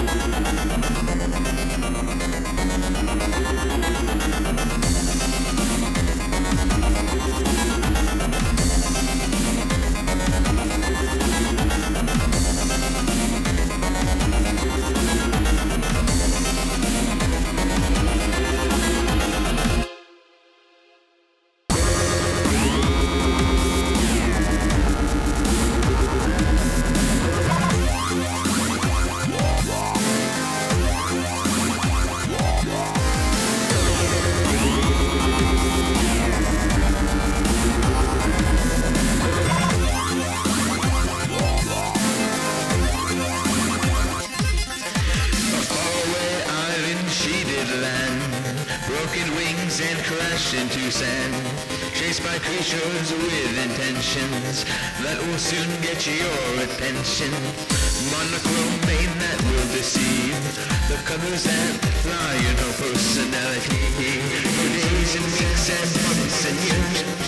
broken wings and crashed into sand, chased by creatures with intentions that will soon get your attention. Monochrome mane that will deceive, the colors that fly in her personality, for days and weeks and months and years.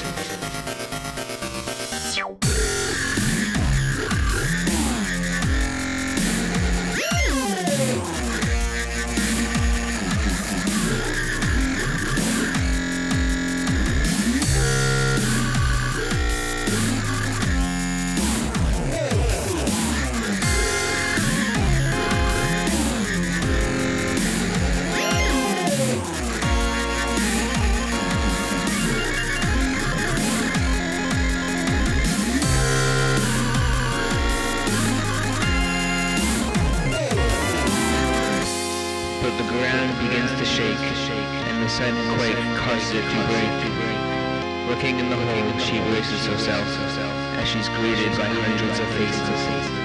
But the ground begins to shake, and the sudden quake causes it to break. Looking in the hole, she braces herself, as she's greeted by hundreds of faces.